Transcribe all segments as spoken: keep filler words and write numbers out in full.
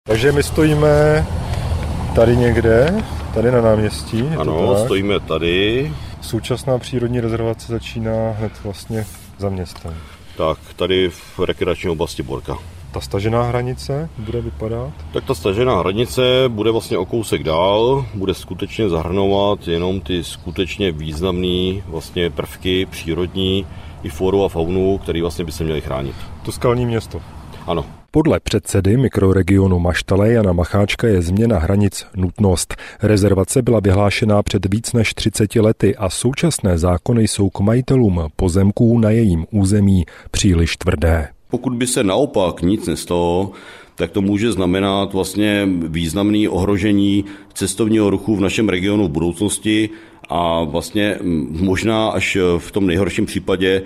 Takže my stojíme tady někde, tady na náměstí. Ano, stojíme tady. Současná přírodní rezervace začíná hned vlastně za městem. Tak, tady v rekreační oblasti Borka. Ta stažená hranice bude vypadat? Tak ta stažená hranice bude vlastně o kousek dál, bude skutečně zahrnovat jenom ty skutečně významné vlastně prvky přírodní i floru a faunu, které vlastně by se měly chránit. To skalní město. Ano. Podle předsedy mikroregionu Maštale Jana Macháčka je změna hranic nutnost. Rezervace byla vyhlášená před víc než třiceti lety a současné zákony jsou k majitelům pozemků na jejím území příliš tvrdé. Pokud by se naopak nic nestalo, tak to může znamenat vlastně významné ohrožení cestovního ruchu v našem regionu v budoucnosti a vlastně možná až v tom nejhorším případě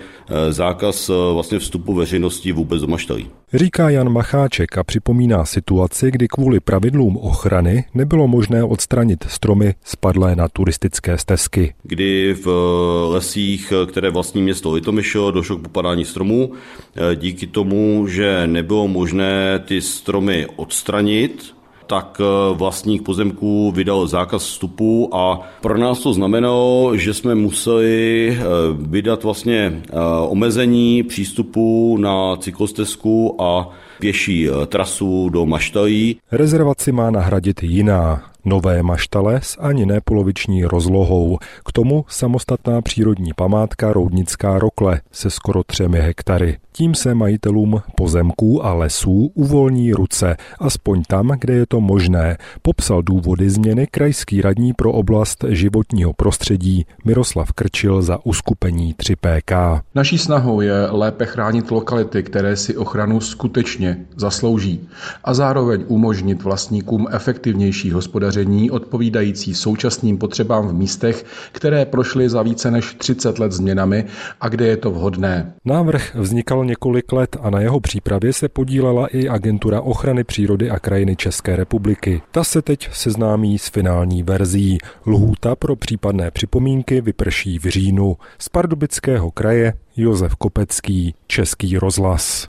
zákaz vlastně vstupu veřejnosti vůbec do Maštalí. Říká Jan Macháček a připomíná situaci, kdy kvůli pravidlům ochrany nebylo možné odstranit stromy spadlé na turistické stezky. Kdy v lesích, které vlastní město Litomyšl, došlo k popadání stromů. Díky tomu, že nebylo možné ty stromy odstranit, tak vlastník pozemků vydal zákaz vstupu a pro nás to znamenalo, že jsme museli vydat vlastně omezení přístupu na cyklostezku a pěší trasu do Maštalí. Rezervaci má nahradit jiná. Nové Maštale s ani ne poloviční rozlohou. K tomu samostatná přírodní památka Roudnická Rokle se skoro třemi hektary. Tím se majitelům pozemků a lesů uvolní ruce, aspoň tam, kde je to možné, popsal důvody změny krajský radní pro oblast životního prostředí Miroslav Krčil za uskupení tři P K. Naší snahou je lépe chránit lokality, které si ochranu skutečně zaslouží a zároveň umožnit vlastníkům efektivnější hospodaření odpovídající současným potřebám v místech, které prošly za více než třicet let změnami a kde je to vhodné. Návrh vznikal několik let a na jeho přípravě se podílela i Agentura ochrany přírody a krajiny České republiky. Ta se teď seznámí s finální verzí. Lhůta pro případné připomínky vyprší v říjnu. Z Pardubického kraje Josef Kopecký, Český rozhlas.